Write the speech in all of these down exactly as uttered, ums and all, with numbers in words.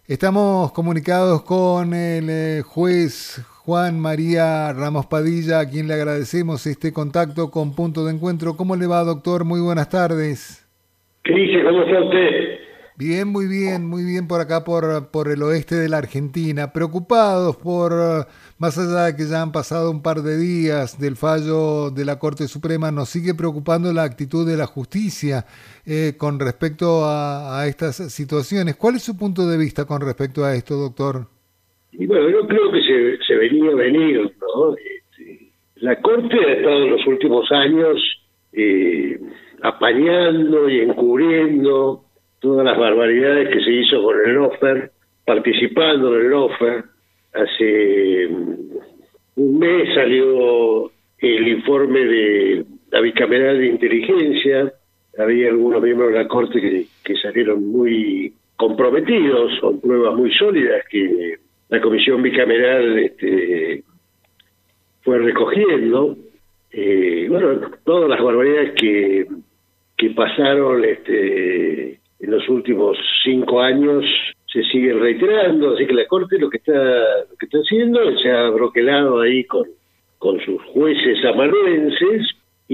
Estamos comunicados con el eh, juez Juan María Ramos Padilla, a quien le agradecemos este contacto con Punto de Encuentro. ¿Cómo le va, doctor? Muy buenas tardes. ¿Qué dice? ¿Cómo está usted? Bien, muy bien, muy bien por acá, por, por el oeste de la Argentina. Preocupados por, más allá de que ya han pasado un par de días del fallo de la Corte Suprema, nos sigue preocupando la actitud de la justicia eh, con respecto a, a estas situaciones. ¿Cuál es su punto de vista con respecto a esto, doctor? Y bueno, yo creo que se, se venía venir, ¿no? Este, la Corte ha estado en los últimos años eh, apañando y encubriendo todas las barbaridades que se hizo con el lawfare, participando en el lawfare. Hace un mes salió el informe de la bicameral de inteligencia. Había algunos miembros de la Corte que, que salieron muy comprometidos, con pruebas muy sólidas que la comisión bicameral este, fue recogiendo. Eh, bueno, todas las barbaridades que, que pasaron este, en los últimos cinco años se siguen reiterando, así que la Corte lo que está lo que está haciendo se ha broquelado ahí con, con sus jueces amanuenses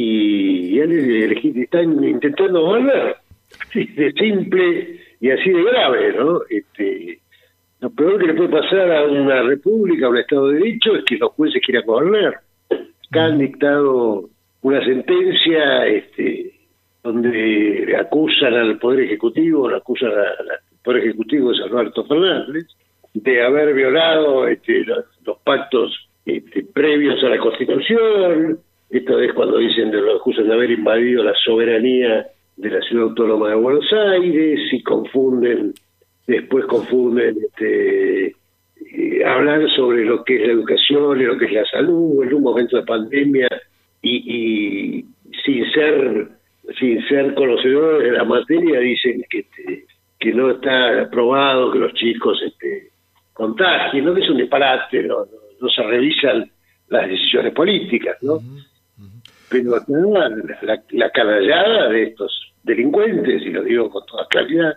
y ya les, les, están intentando gobernar, así de simple y así de grave, ¿no? Este, lo peor que le puede pasar a una república, a un Estado de Derecho, es que los jueces quieran gobernar. Acá han dictado una sentencia este, donde acusan al Poder Ejecutivo, lo acusan al Poder Ejecutivo de San Alberto Fernández, de haber violado este, los, los pactos este, previos a la Constitución. Esto es cuando dicen de los acusan de haber invadido la soberanía de la Ciudad Autónoma de Buenos Aires y confunden, después confunden este, eh, hablar sobre lo que es la educación y lo que es la salud en un momento de pandemia y, y sin ser sin ser conocedores de la materia dicen que este, que no está aprobado que los chicos este, contagien, ¿no? Que es un disparate, no, no, no se revisan las decisiones políticas, ¿no? Uh-huh. Uh-huh. Pero acá la, la, la canallada de estos delincuentes, y lo digo con toda claridad,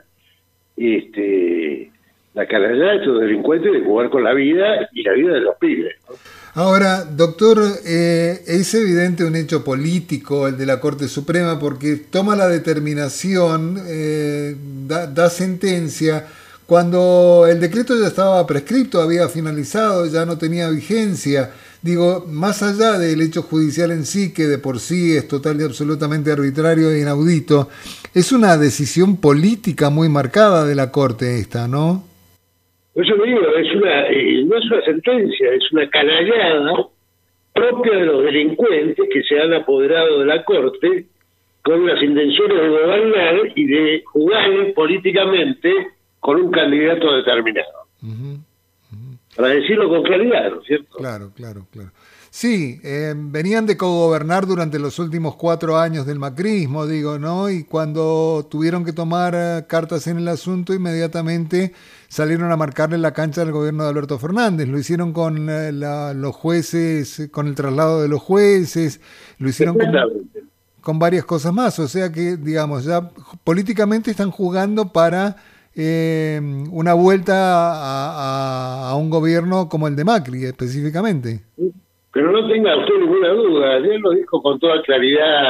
este, la canallada de estos delincuentes de jugar con la vida y la vida de los pibes, ¿no? Ahora, doctor, eh, es evidente un hecho político el de la Corte Suprema porque toma la determinación, eh, da, da sentencia, cuando el decreto ya estaba prescripto, había finalizado, ya no tenía vigencia. Digo, más allá del hecho judicial en sí, que de por sí es total y absolutamente arbitrario e inaudito, es una decisión política muy marcada de la Corte esta, ¿no? Por eso digo, es una, eh, no es una sentencia, es una canallada propia de los delincuentes que se han apoderado de la Corte con las intenciones de gobernar y de jugar políticamente con un candidato determinado. Uh-huh. Uh-huh. Para decirlo con claridad, ¿no es cierto? Claro, claro, claro. Sí, eh, venían de cogobernar durante los últimos cuatro años del macrismo, digo, ¿no? Y cuando tuvieron que tomar uh, cartas en el asunto, inmediatamente salieron a marcarle la cancha al gobierno de Alberto Fernández. Lo hicieron con uh, la, los jueces, con el traslado de los jueces, lo hicieron con, con varias cosas más. O sea que, digamos, ya políticamente están jugando para eh, una vuelta a, a, a un gobierno como el de Macri, específicamente. Sí. Pero no tenga usted ninguna duda, ayer lo dijo con toda claridad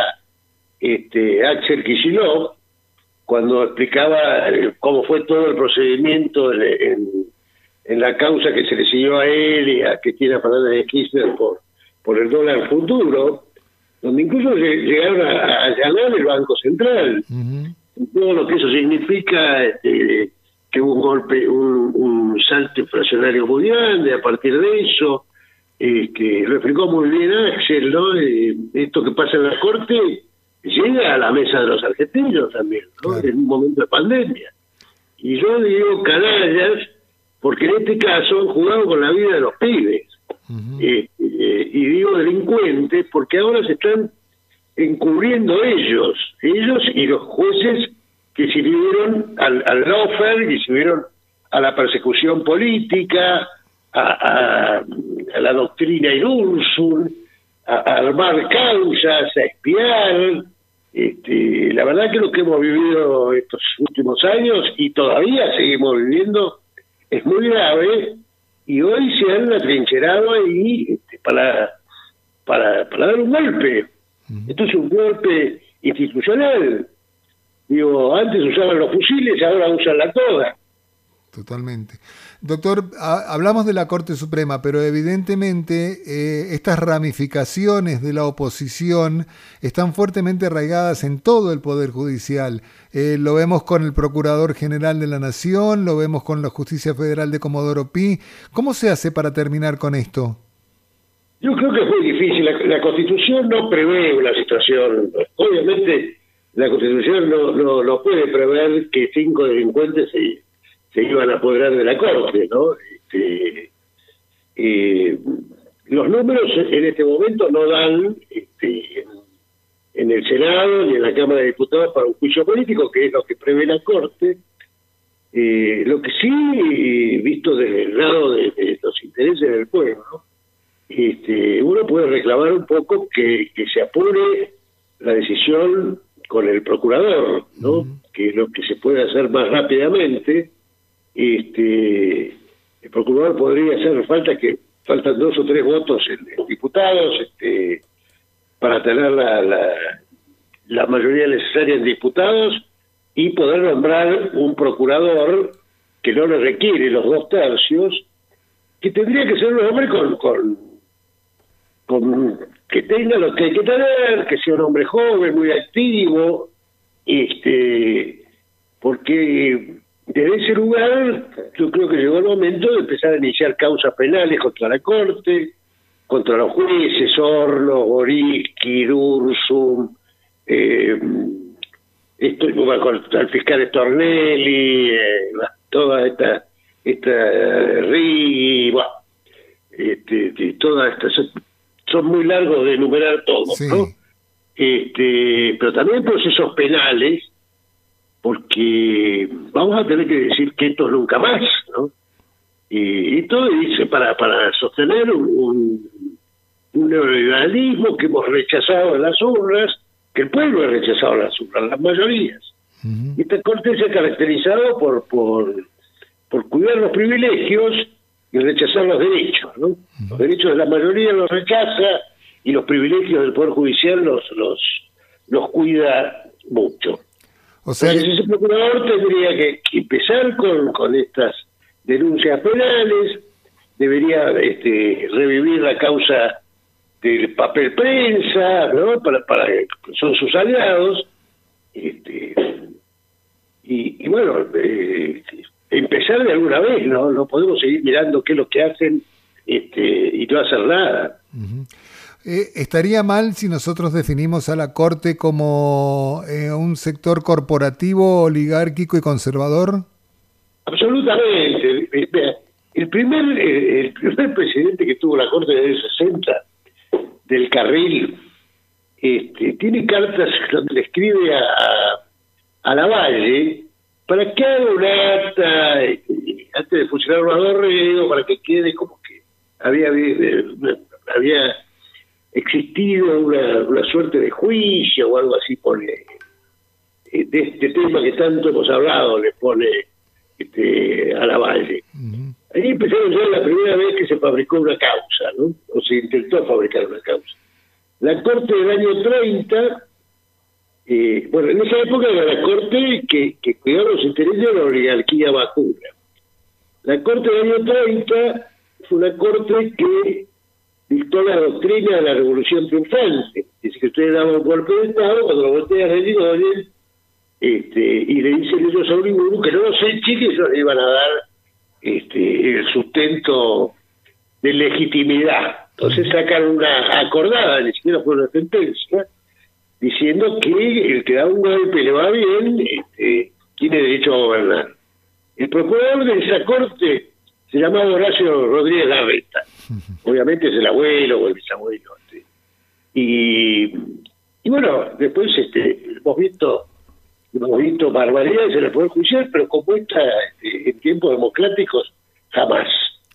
este Axel Kicillof cuando explicaba cómo fue todo el procedimiento en, en, en la causa que se le siguió a él y a Cristina Fernández de Kirchner por, por el dólar futuro, donde incluso llegaron a, a allanar el Banco Central. Uh-huh. Todo lo que eso significa, este, que hubo un golpe, un, un salto inflacionario muy grande a partir de eso. Eh, que lo explicó muy bien Axel, ¿no? Eh, esto que pasa en la Corte llega a la mesa de los argentinos también, ¿no? Claro. En un momento de pandemia. Y yo digo canallas porque en este caso han jugado con la vida de los pibes. Uh-huh. eh, eh, y digo delincuentes porque ahora se están encubriendo ellos, ellos y los jueces que sirvieron al, al lawfare, que sirvieron a la persecución política, A, a, a la doctrina Irursur, a, a armar causas, a espiar. Este, la verdad que lo que hemos vivido estos últimos años y todavía seguimos viviendo es muy grave y hoy se han atrincherado ahí este, para, para, para dar un golpe. Uh-huh. Esto es un golpe institucional. Digo, antes usaban los fusiles, ahora usan la toga. Totalmente. Doctor, a, hablamos de la Corte Suprema, pero evidentemente eh, estas ramificaciones de la oposición están fuertemente arraigadas en todo el Poder Judicial. Eh, lo vemos con el Procurador General de la Nación, lo vemos con la Justicia Federal de Comodoro Pi. ¿Cómo se hace para terminar con esto? Yo creo que es muy difícil. La, la Constitución no prevé una situación. Obviamente, la Constitución no, no, no puede prever que cinco delincuentes se... se iban a apoderar de la Corte, ¿no? Este, eh, los números en este momento no dan este, en, en el Senado ni en la Cámara de Diputados para un juicio político, que es lo que prevé la Corte. Eh, lo que sí, visto desde el lado de, de los intereses del pueblo, este, uno puede reclamar un poco que, que se apure la decisión con el procurador, ¿no? Uh-huh. Que es lo que se puede hacer más rápidamente. Este, el procurador podría hacer falta que faltan dos o tres votos en, en diputados este, para tener la, la, la mayoría necesaria en diputados y poder nombrar un procurador que no le requiere los dos tercios, que tendría que ser un hombre con, con, con que tenga lo que hay que tener, que sea un hombre joven, muy activo, este, porque desde ese lugar, yo creo que llegó el momento de empezar a iniciar causas penales contra la Corte, contra los jueces, Orlos, Boriski, Ursum, eh, esto, bueno, al fiscal Stornelli, eh, toda esta, esta Riggi, bueno, este, todas estas, son muy largos de enumerar todos, sí. ¿No? Este, pero también procesos penales, porque vamos a tener que decir que esto nunca más, ¿no? Y, y todo dice para para sostener un, un neoliberalismo que hemos rechazado en las urnas, que el pueblo ha rechazado en las urnas, las mayorías. Uh-huh. Y esta Corte se ha caracterizado por, por, por cuidar los privilegios y rechazar los derechos, ¿no? Uh-huh. Los derechos de la mayoría los rechaza y los privilegios del Poder Judicial los, los, los cuida mucho. O sea, entonces ese procurador tendría que, que empezar con, con estas denuncias penales, debería este, revivir la causa del papel prensa, ¿no? Para, para son sus aliados, este, y, y bueno, eh, empezar de alguna vez, ¿no? No podemos seguir mirando qué es lo que hacen este, y no hacer nada. Uh-huh. Eh, ¿Estaría mal si nosotros definimos a la Corte como eh, un sector corporativo, oligárquico y conservador? Absolutamente. El primer, el primer presidente que tuvo la Corte de los sesenta, del Carril, este, tiene cartas donde le escribe a, a Lavalle para que haga un acta, este, antes de fusilar a Dorrego, para que quede como que había... había existido una, una suerte de juicio o algo así, pone de este tema que tanto hemos hablado, le pone este, a Lavalle. Uh-huh. Ahí empezaron ya la primera vez que se fabricó una causa, ¿no? O se intentó fabricar una causa. La Corte del año treinta, eh, bueno, en esa época era la Corte que, que cuidaba los intereses de la oligarquía vacuna. La Corte del año treinta fue una Corte que dictó la doctrina de la revolución triunfante. Es decir, que ustedes daban un golpe de Estado, cuando lo voltean a Yrigoyen, este, y le dicen ellos a Uriburu que no los echen, que ellos le iban a dar este, el sustento de legitimidad. Entonces sacan una acordada, ni siquiera fue una sentencia, diciendo que el que da un golpe le va bien, este, tiene derecho a gobernar. El procurador de esa corte se llamaba Horacio Rodríguez Larreta. Obviamente es el abuelo o el bisabuelo. ¿Sí? Y, y bueno, después este, hemos visto hemos visto barbaridades en el Poder Judicial, pero como esta este, en tiempos democráticos, jamás.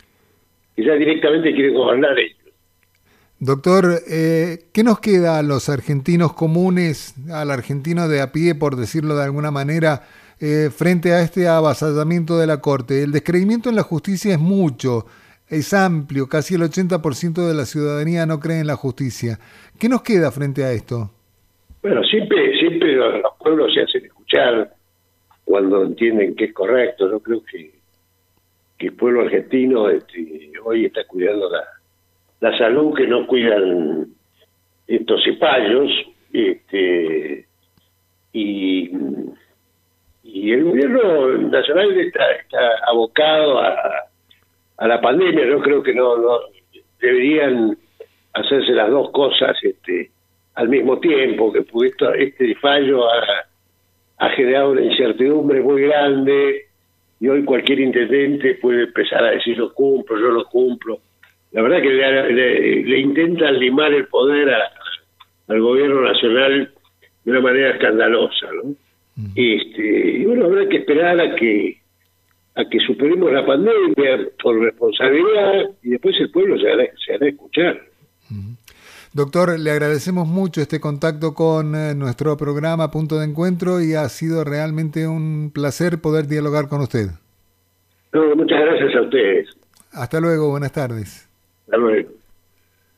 Y ya directamente quieren gobernar ellos. Doctor, eh, ¿qué nos queda a los argentinos comunes, al argentino de a pie, por decirlo de alguna manera, eh, frente a este avasallamiento de la Corte. El descreimiento en la justicia es mucho, es amplio, casi el ochenta por ciento de la ciudadanía no cree en la justicia. ¿Qué nos queda frente a esto? Bueno, siempre, siempre los pueblos se hacen escuchar cuando entienden que es correcto. Yo creo que, que el pueblo argentino este, hoy está cuidando la, la salud que no cuidan estos cipayos, este, y, y el gobierno nacional está, está abocado a, a la pandemia. Yo creo que no, no deberían hacerse las dos cosas este, al mismo tiempo, que esto, este fallo ha, ha generado una incertidumbre muy grande y hoy cualquier intendente puede empezar a decir lo cumplo, yo lo cumplo. La verdad que le, le, le intentan limar el poder a, al gobierno nacional de una manera escandalosa, ¿no? Uh-huh. Este, y bueno, habrá que esperar a que a que superemos la pandemia por responsabilidad y después el pueblo se hará, se hará escuchar. Uh-huh. Doctor, le agradecemos mucho este contacto con eh, nuestro programa Punto de Encuentro y ha sido realmente un placer poder dialogar con usted. No, muchas gracias a ustedes. Hasta luego, buenas tardes. Hasta luego.